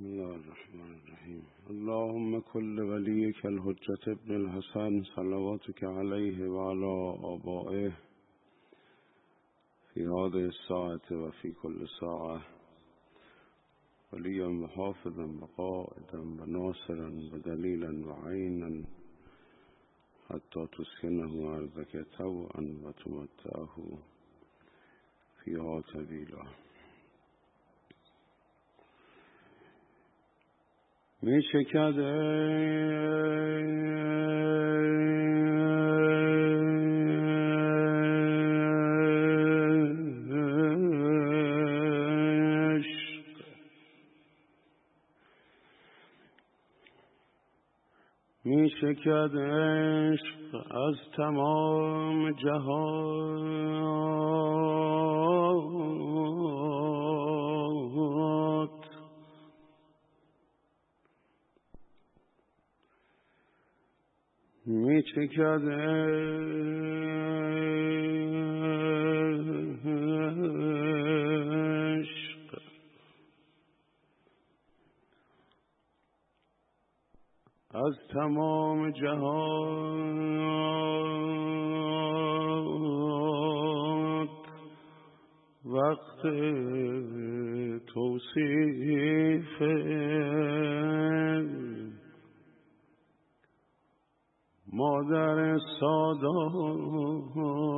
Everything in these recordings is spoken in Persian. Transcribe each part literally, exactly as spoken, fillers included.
بسم الله الرحمن الرحیم. اللهم كل وليك الحجة ابن الحسن صلواتك عليه وعلى آبائه في هذه الساعة وفي كل ساعة وليا وحافظا وقائدا وناصرا ودليلا وعينا حتى تسكنه أرضك طوعا وتمتعه فيها طويلا. می شکد می شکد عشق از تمام جهات، می چکد عشق از تمام جهات. وقت توصیف مادر سادات،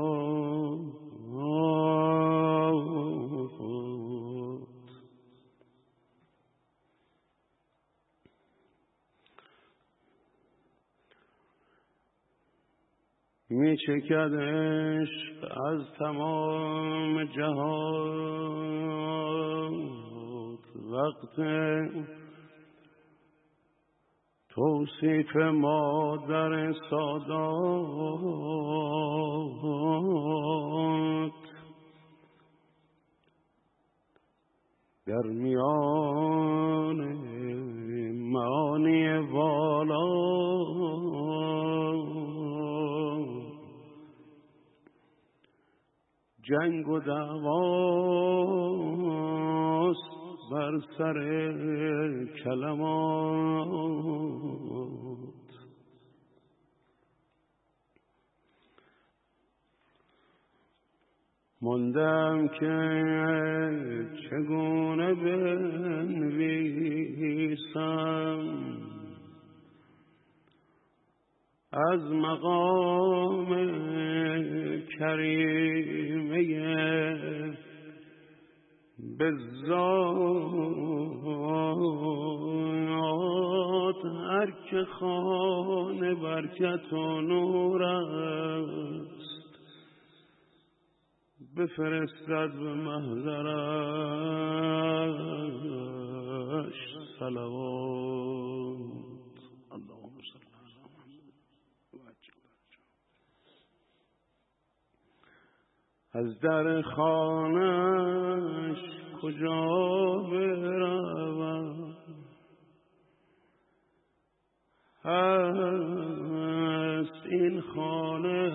می چکد عشق از تمام جهات. وقت توصیف مادر سادات در میان معانی والا، جنگ و دعواست بر سر کلمات. ماندم که چگونه بنویسم از مقام کریمه بزاد. هر که خوان برکت و نور است، بفرستد به محضرش صلوات. اللهم صل علی محمد و عجل فرجه. از در خانه‌اش کجا بروم، هست این خانه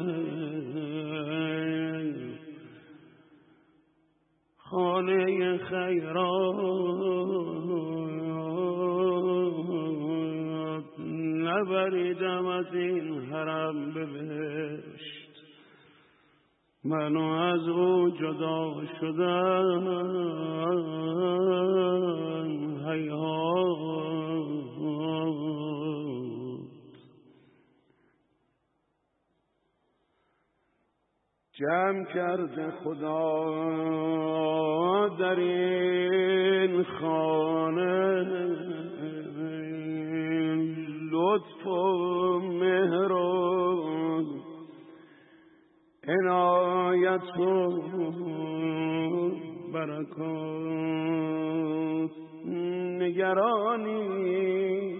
خانه خیرات. نبریدم از این حرم به بهشت، منو از او جدا شدن هیهات. جمع کرده خدا در این خانه لطف و مهر و عنایت و برکات. نگرانی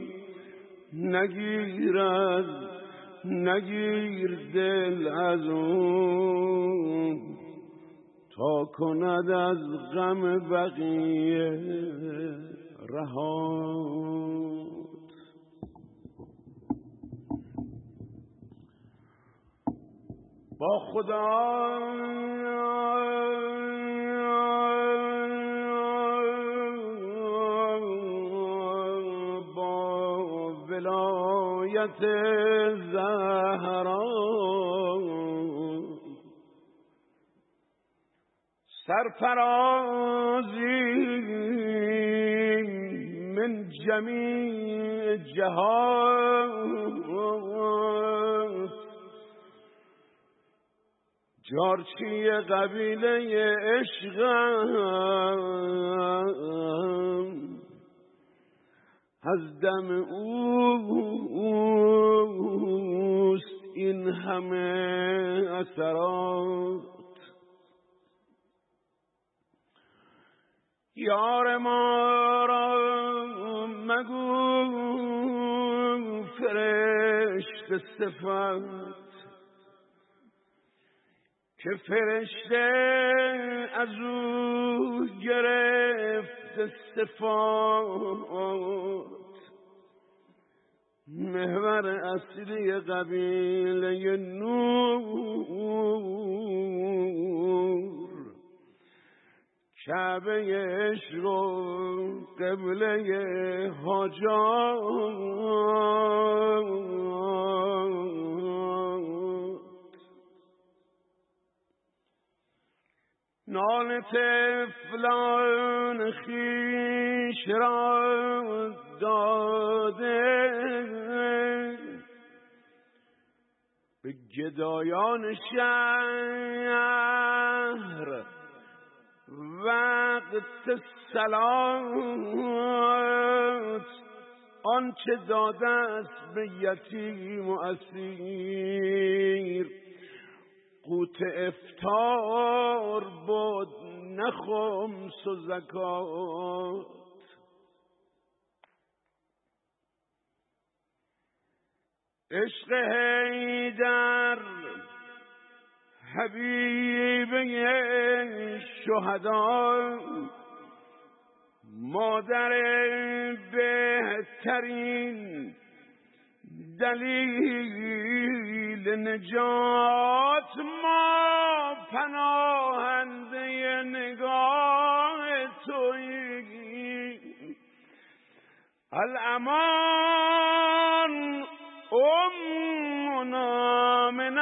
نگیرد نگیر دل از اون، تا کند از غم بقیه رهات. با خدا حکایت زهرا سرفرازی من جمیع جهات جارچی قبیله عشقم از دم اوست این همه اثرات یار ما را مگو فرشته صفت که فرشته از او گرفت صفات محور اصلی قبیله نور کعبه عشق و قبله حاجات نال طفلان خویش را داده به گدایان شهر وقت صلات آنچه داده است به یتیم و اسیر قوت افطار بود نه خمس و زکات عشق حیدر حبیبه شهدا مادر بهترین دلیل نجات ما پناهنده نگاه تویی الامان امنا من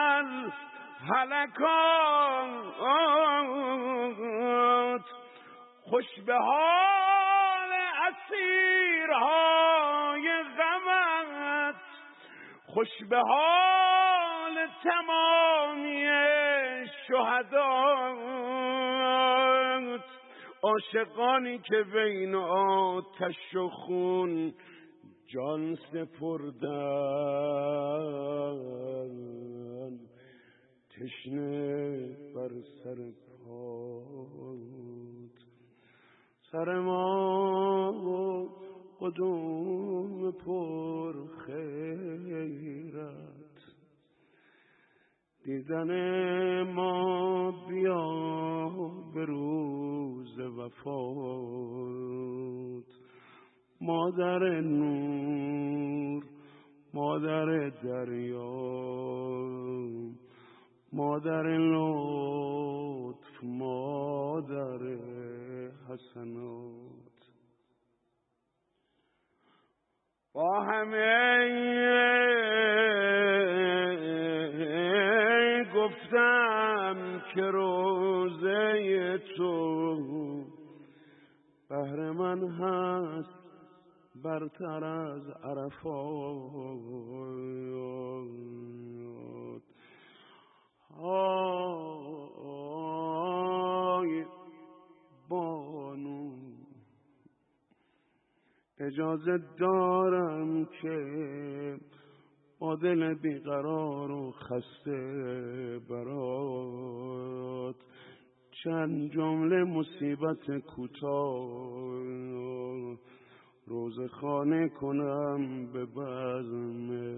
الهلکات خوش به حال اسیرهای غمت خوش به حال تمامی شهدات عاشقانی که بین آتش و خون جان سپردن تشنه بر سر پات سر ما قدوم پر خیرت دیدن ما بیا به روز وفات مادر نور مادر دریا مادر لطف مادر حسنات با همه گفتم که روزه تو بهر من هست برتر از عرفات آی بانو اجازه دارم که با دل بیقرار و خسته برات چند جمله مصیبت کوتاه روز خانه کنم به بزم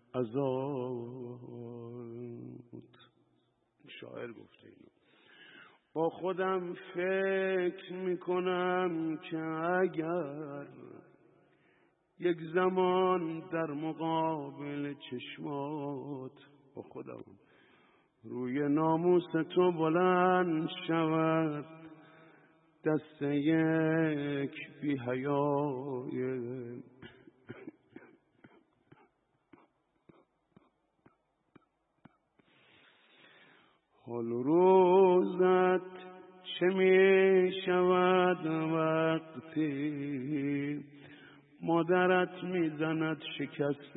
عزات. شاعر گفته اینو. با خودم فکر میکنم که اگر یک زمان در مقابل چشمات با خودم روی ناموس تو بلند شود دست یک بی حیای حال روزت چه می شود وقتی مادرت میزند شکست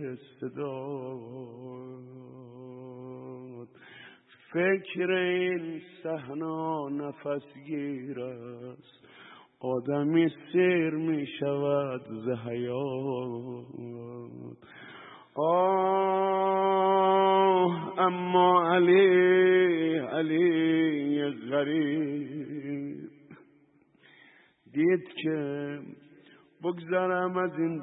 صدات؟ فکر این صحنه نفسگیر است، آدمی سیر می شود ز حیات. آه اما علی علی غریب دید که بگذرم از این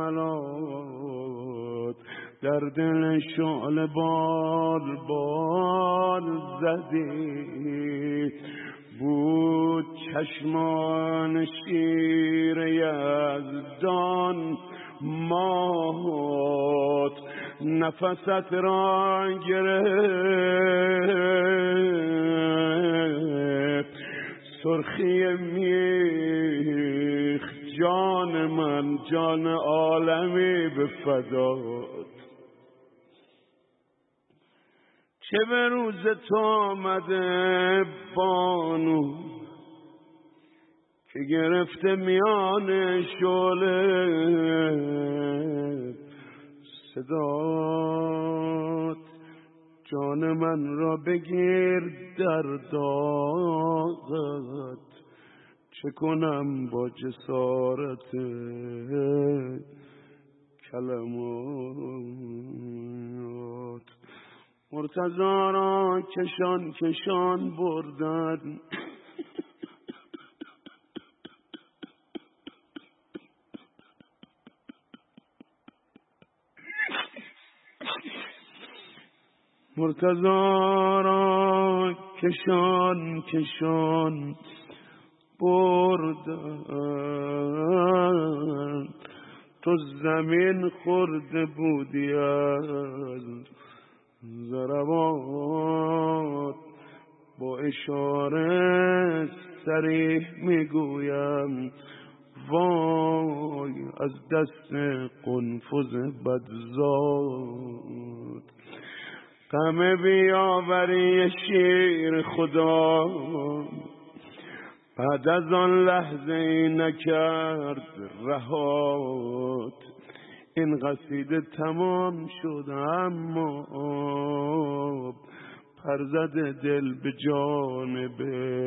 جملات، در دل شعله بال بال زدی، بود چشمان شیر یزدان مات، نفست را گرفت سرخی میخ، جان من جان عالمی به فدات. چه به روز تو آمده بانو که گرفته میان شعله صدات، جان من را بگیر در داغت، چه کنم با جسارت کلمات. مرتضی را کشان کشان بردن، مرتضی را کشان کشان بردن، تو زمین خورده بودی از ضربات. با اشاره صریح میگویم وای از دست قنفذ بدزاد. غم بیاوری شیر خدا بعد از آن لحظه ای نکرد رهات. این قصیده تمام شد اما پرزد دل به جانب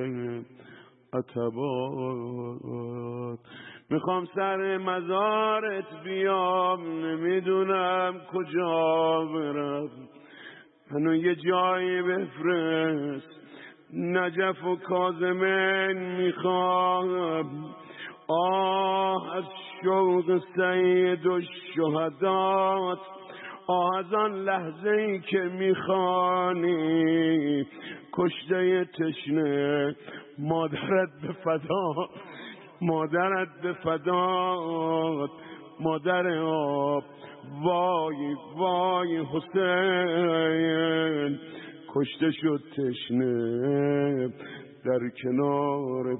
عتبات. میخوام سر مزارت بیام، نمیدونم کجا برم، منو یه جایی بفرست، نجف و کاظمین میخوام. آه از شوق سید و شهدات، آه از آن لحظه ای که میخوانی کشته تشنه مادرت به فدا، مادرت به فدات، مادر آب. وای وای حسین کشته شد تشنه در کنار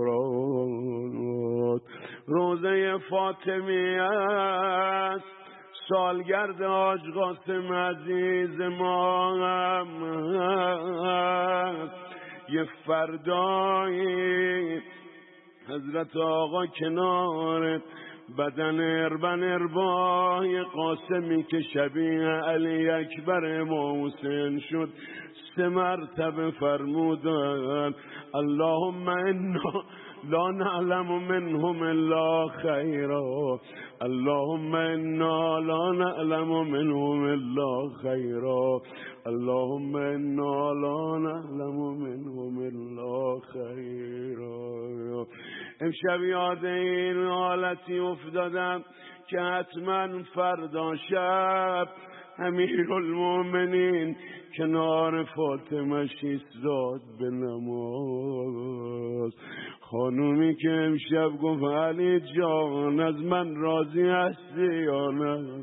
فرات. روزه فاطمی است، سالگرد حاج قاسم عزیز ما هم است. یه فردایی حضرت آقا کنار بدن اربن اربای قاسمی که شبیه علی اکبر امام حسین شد سه مرتبه فرمودن اللهم انا لا نعلم منهم الا خیرا، اللهم انا لا نعلم منهم الا خیرا، اللهم انا لا نعلم منهم الا خیرا. امشب یاد این حالتی افتادم که حتما فردا شب امیرالمومنین کنار فاطمه ایستاد به نماز. خانومی که امشب گفت علی جان از من راضی هستی یا نه؟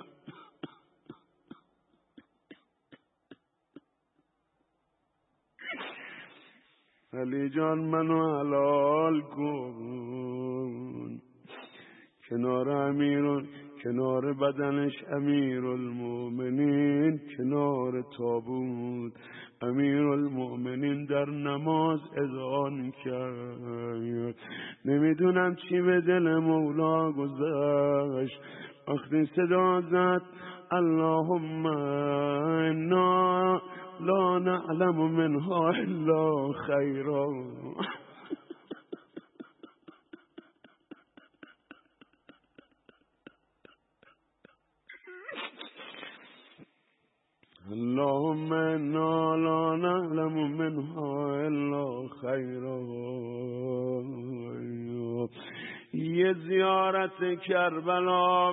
علی جان منو حلال کن. کنار امیر، کنار بدنش امیرالمومنین، کنار تابوت امیرالمؤمنین در نماز اذعان کرد. نمیدونم چی به دل مولا گذشت وقتی صدا زد اللهم انا لا نعلم منها الا خیرا. اللهم انا لا نعلم منها الا خیرا. یه زیارت کربلا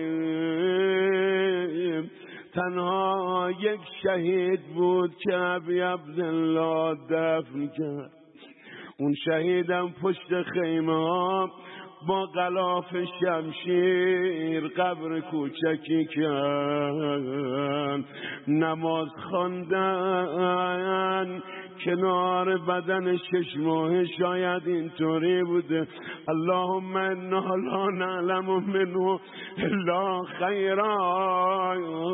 بریم، تنها یک شهید بود که ابی عبدالله دفن کرد. اون شهیدم پشت خیمه ها با غلاف شمشیر قبر کوچکی کرد، نماز خواندن کنار بدن شش ماه، شاید اینطوری بوده اللهم انا لا نعلم منه الا خیرا.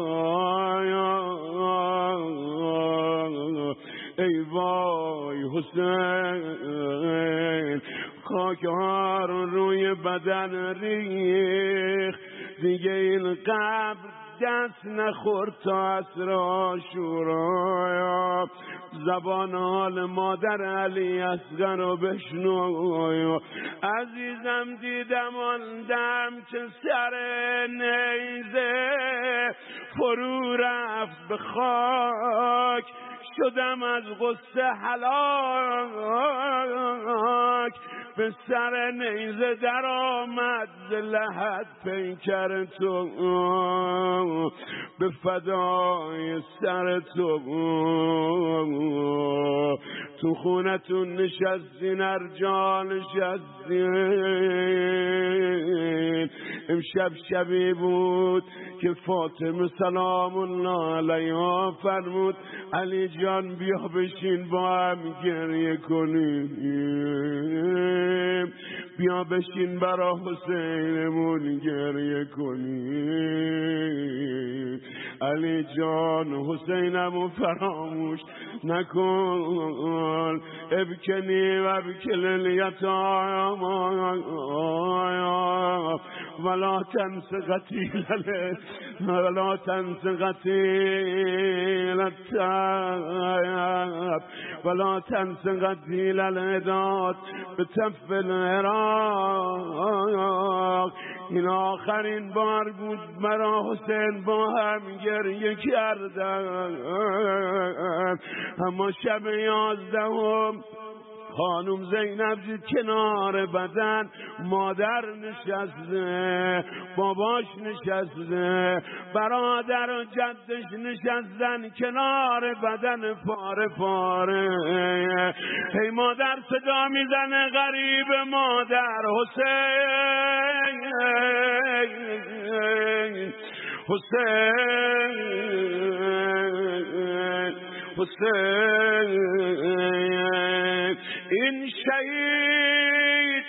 ای وای حسین، خاک ها رو روی بدن ریخ، دیگه این قبر دست نخورد تا عصر عاشورا. زبان حال مادر علی اصغر رو بشنو. عزیزم دیدم آن دم که سر نیزه فرو رفت به خاک، شدم از غصه هلاک، به سر نیزه در آمد ز لحد پیکر تو، به فدای سر تو. تو خونتون نشستین ارجان نشستین. امشب شبی بود که فاطمه سلام الله علیها فرمود علی جان بیا بشین با هم گریه کنیم، بیا بشین برا حسینمون گریه کنیم. علی جان حسینمو فراموش نکن، ابکنی و ابکل الیتام ولا تنس قتیل ولا تنس قتیل التاب ولا تنس قتیل الهداد به تف العراق. این آخرین بار بود مرا حسین با هم گریه کردن، اما شب یازدهم خانم زینب جی کنار بدن، مادر نشسته، باباش نشسته، برادر و جدش نشستن کنار بدن پاره پاره. هی مادر صدا میزنه غریب مادر حسین حسین حسین. این شهید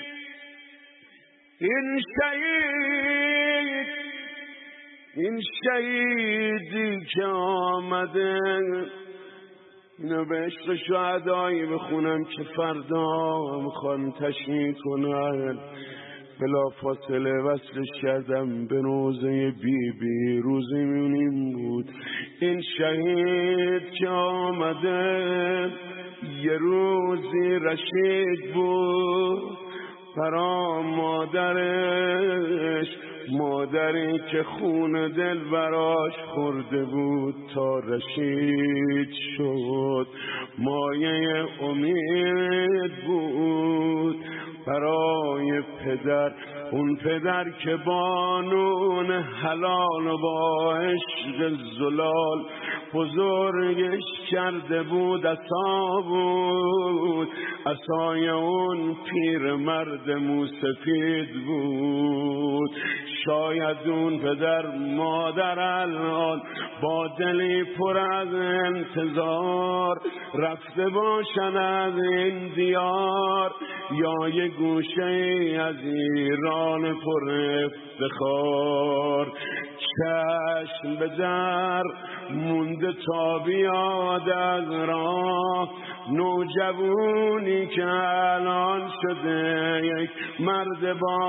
این شهید این شهیدی که آمده، اینو به عشق شهدایی بخونم که فردا میخوان تشییع کنن. بلا فاصله وصلش کردم به روزه بی بی، روزی میونیم بود. این شهید که آمده یه روزی رشید بود برا مادرش، مادری که خون دل براش خورده بود تا رشید شد، مایه امید بود برای پدر. اون پدر که بانون حلال و با عشق زلال بزرگش کرده بود، عصا بود، عصای اون پیر مرد موسفید بود. شاید اون پدر مادر الان با دلی پر از انتظار رفته باشن از این دیار، یا یه گوشه از ایران پر افتخار. چشم به در مونده تا بیاد از راه نوجوونی که الان شده یک مرد با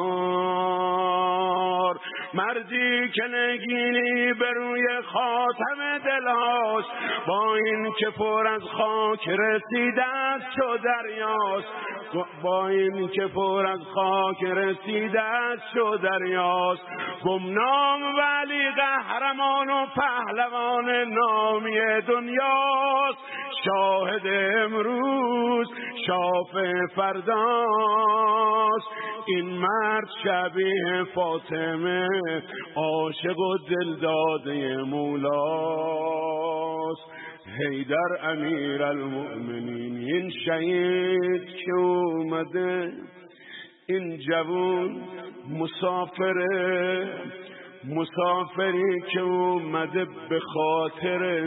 وقار، مردی که نگینی به روی خاتم دلهاست، با این که پر از خاک رسیده است چو دریاست، با این که پر از خاک رسیده است چو دریاست، گمنام ولی قهرمان و پهلوان نامی دنیاست، شاهد امروز شافع فرداست، این مرد شبیه فاطمه عاشق و دلداده مولاست، حیدر امیر المؤمنین این شهید که اومده، این جوون مسافره، مسافری که اومده به خاطر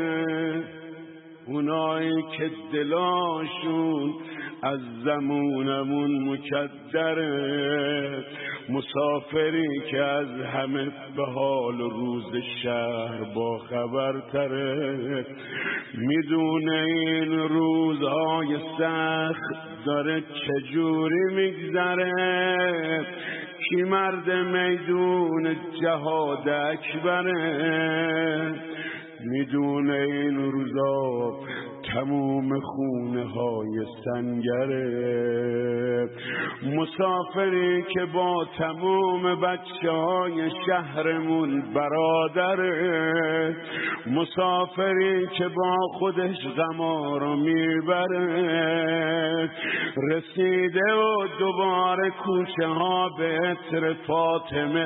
اونایی که دلاشون از زمونمون مکدره، مسافری که از همه به حال روز شهر با خبرتره، میدونه این روزهای سخت داره چجوری میگذره، کی مرد میدون جهاد اکبره، میدونه این روزا تموم خونه های سنگره، مسافری که با تموم بچه های شهرمون برادره، مسافری که با خودش غما رو میبره، رسیده و دوباره کوچه ها به عطر فاطمه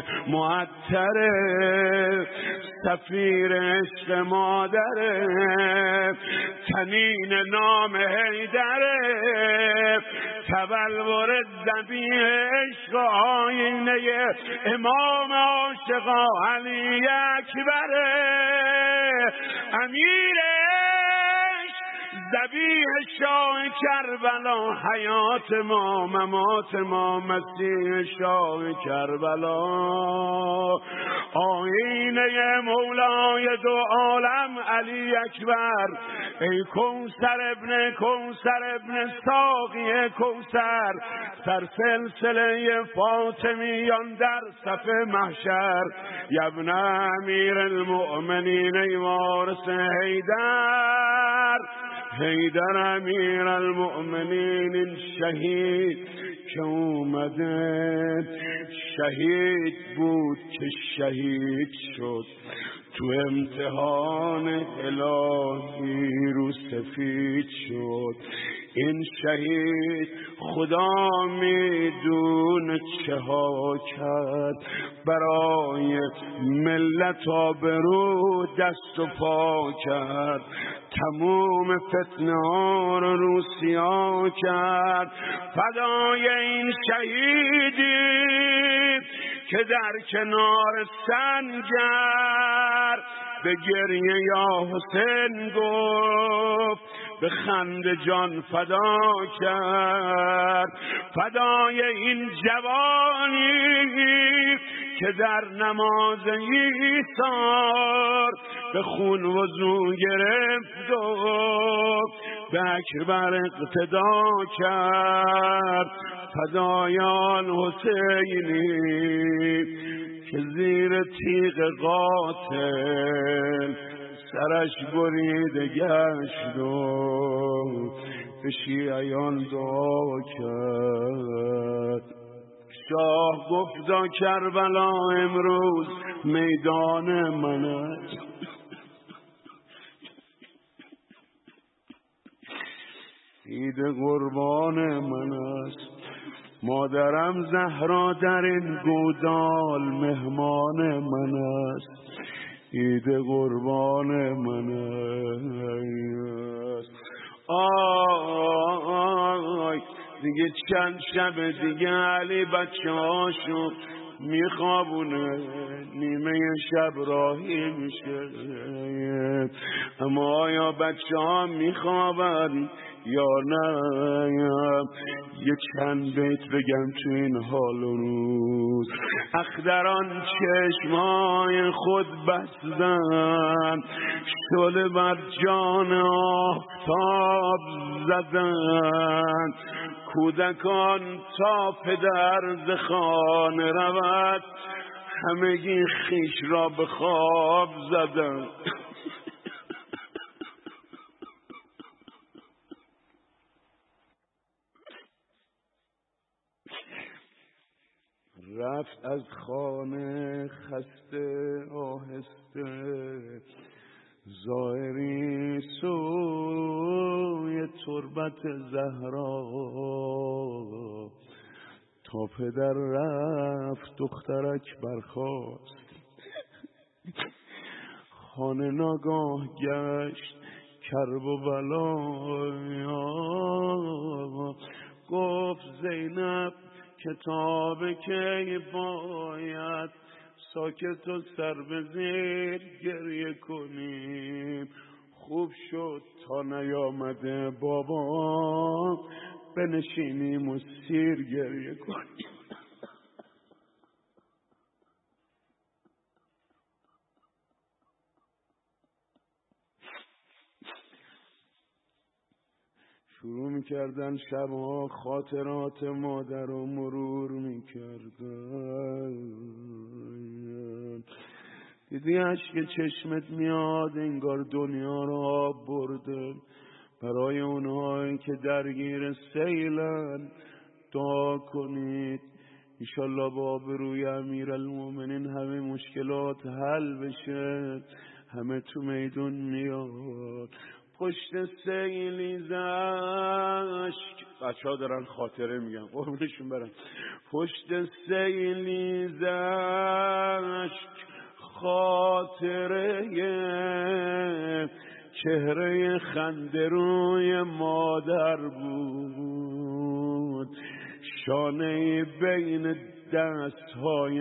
معطره، سفیر عشق مادره، تنین نام حیدره، تبلور ذبیح عشق آینه امام عاشقا علی اکبره، امیرش ذبیح شاه کربلا، حیات ما ممات ما مسیح شاه کربلا، آینه مولای دو عالم علی اکبر، ای کوثر ابن کوثر ابن ساقی کوثر، سر سلسله فاطمیان در صف محشر، یبن امیر المؤمنین ای وارث حیدر، حیدر امیر المؤمنین این شهید که اومده، شهید بود که شهید شد، تو امتحان الهی رو سفید شد، این شهید خدا میدونه چه ها کرد، برای ملت آبرو دست و پا کرد، تموم فتنه ها رو روسیا کرد، فدای این شهیدی که در کنار سنگر به گریه یا حسین گفت، به خنده جان فدا کرد، فدای این جوانی که در نماز ایثار به خون وضو گرفت و به اکبر اقتدا کرد، فدای آن حسینی که زیر تیغ قاتل سرش بریده گشت و به شیعیان دعا کرد، شاه گفت کربلا امروز میدان من است، عید قربان من است، مادرم زهرا در این گودال مهمان من است، عید قربان من است. آی دیگه چند شب دیگه علی بچه هاشو میخوابونه، نیمه شب راهی میشه، اما آیا بچه ها میخوابن یا نه؟ یه چند بیت بگم تو این حال و روز، اختران چشمای خود بستند، شعله بر جان آفتاب زدند. کودکان تا پدر ز خانه رود، همگی خویش را به خواب زدند. رفت از خانه خسته آهسته، زائری سوی تربت زهرا. تا پدر رفت دخترک برخاست، خانه ناگاه گشت کرب و بلا. گفت زینب کتاب که باید ساکت و سر به زیر گریه کنیم. خوب شد تا نیامده بابا، بنشینیم و سیر گریه کنیم. شروع میکردن شبها خاطرات مادر رو مرور میکردن. دیدی اشک چشمت میاد انگار دنیا رو آب برده. برای اونهایی که درگیر سیلن دعا کنید انشالله با آبروی امیرالمومنین همه مشکلات حل بشه. همه تو میدون میاد. پشت سیلی زشک، بچه ها دارن خاطره میگن قربونشون برن. پشت سیلی زشک خاطره چهره خنده روی مادر بود. شانه بین دستهای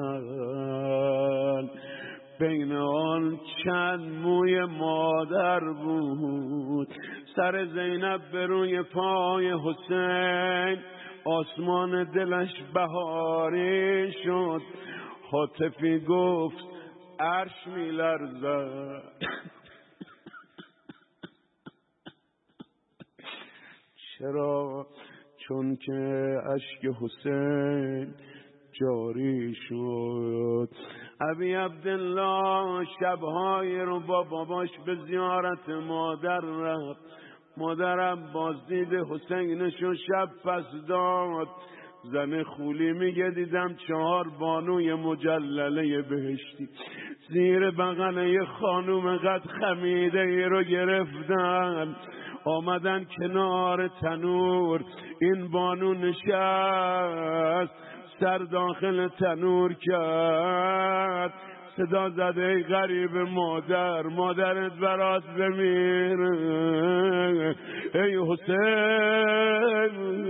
حسن، بین آن چند موی مادر بود. سر زینب به روی پای حسین، آسمان دلش بهاری شد. حاطفی گفت عرش می لرزد. چرا؟ چون که اشک حسین جاری شد. ابی عبدالله شبهای رو با باباش به زیارت مادر رفت. مادرم بازدید حسینشو شب پس داد. زن خولی میگه دیدم چهار بانوی مجلله بهشتی زیر بغل یه خانوم قد خمیده ای رو گرفتن، آمدن کنار تنور. این بانو نشست، سر داخل تنور کرد، صدا زده ای غریب مادر، مادرت برات بمیره. ای حسین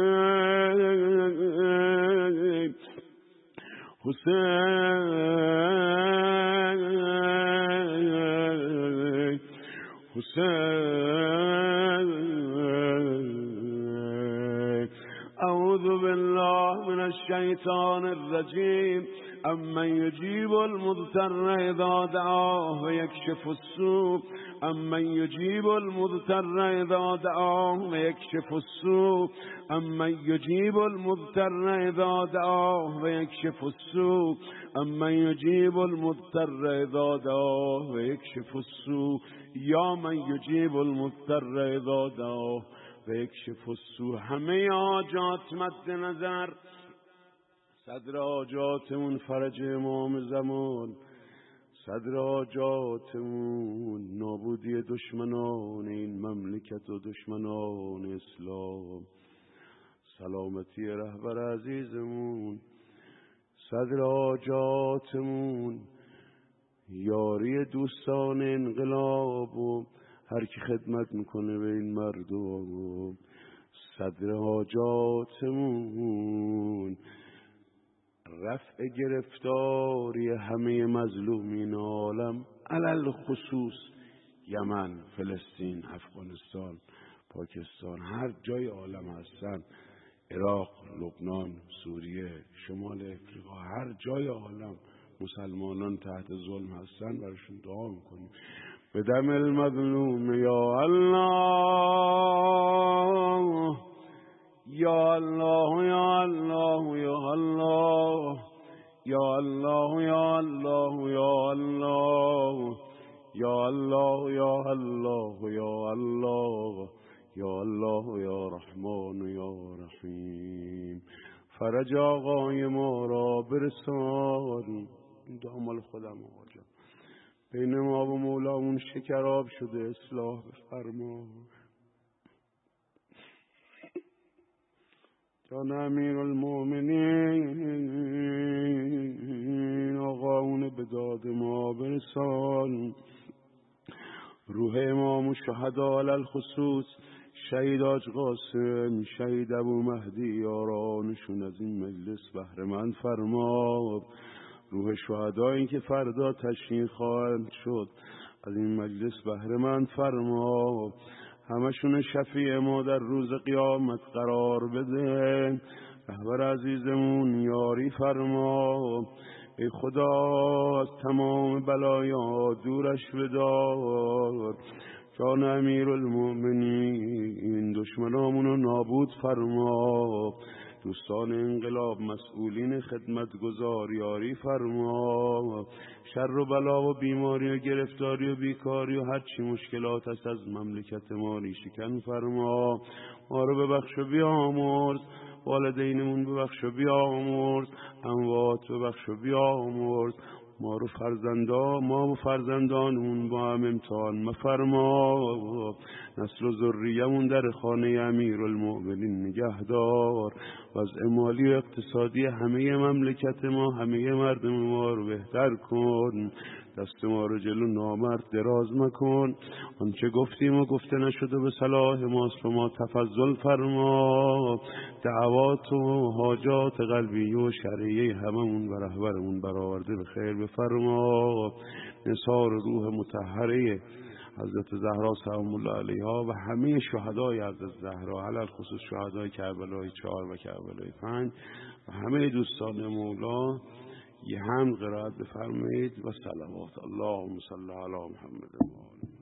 حسین حسین. اعوذ بالله من الشیطان الرجیم. امن یجیب المضطر اذا دعاه و یکشف السوء. امن یجیب المضطر اذا دعاه و یکشف السوء. امن یجیب المضطر اذا دعاه و یکشف السوء. امن یجیب المضطر اذا دعاه و یکشف السوء. یا من یجیب المضطر اذا دعاه و یکشف السوء. همه حاجات مد نظر، صدر حاجاتمون فرج امام زمان، صدر حاجاتمون نابودی دشمنان این مملکت و دشمنان اسلام، سلامتی رهبر عزیزمون، صدر حاجاتمون یاری دوستان انقلاب و هر کی خدمت میکنه به این مردم، صدر حاجاتمون رفع گرفتاری همه مظلومین عالم، علل خصوص یمن، فلسطین، افغانستان، پاکستان، هر جای عالم هستن عراق، لبنان، سوریه، شمال افریقا، هر جای عالم مسلمانان تحت ظلم هستن براشون دعا میکنیم. به دم المظلوم یا الله یا الله یا الله یا الله یا الله یا الله یا الله یا الله یا الله یا الله یا الله یا رحمان یا رحیم. فرج آقای ما را برسان. این دعا مال خودم آقا جان. بین ما و مولامون شکراب شده، اصلاح بفرما. جان امیر المؤمنین آقا اون به داد ما برسان. روح امام و شهدا علی الخصوص شهید حاج قاسم، شهید ابو مهدی یارانشون از این مجلس بهره مند فرما. روح شهدایی که فردا تشییع خواهند شد از این مجلس بهره مند فرما. همشون شفیع ما در روز قیامت قرار بده. رهبر عزیزمون یاری فرما. ای خدا از تمام بلایا دورش بدار. جان امیر المؤمنین دشمنامونو نابود فرما. دوستان انقلاب مسئولین خدمتگزار یاری فرما. شر و بلا و بیماری و گرفتاری و بیکاری و هرچی مشکلات است از مملکت ما ریشه‌کن فرما. ما رو ببخش و بیامرز، والدینمون ببخش و بیامرز، اموات ببخش و بیامرز. ما رو فرزندا ما و فرزندانمون با هم امتحان مفرما. نسل و ذریه‌مون در خانه امیرالمؤمنین نگهدار. وضع مالی و اقتصادی همه مملکت ما، همه مردم ما رو بهتر کن. دست ما رو جلو نامرد دراز مکن. آنچه گفتیم و گفته نشده به صلاح ماست و ما تفضل فرما. دعوات و حاجات قلبی و شرعیه هممون و رهبرمون برآورده به خیر بفرما. نثار روح مطهره حضرت زهرا سلام الله علیها و همه شهدای حضرت زهرا، علل خصوص شهدای کربلای چهار و کربلای پنج و همه دوستان مولا یه هم قرائت بفرمایید و صلوات. اللهم صل علی محمد و آله.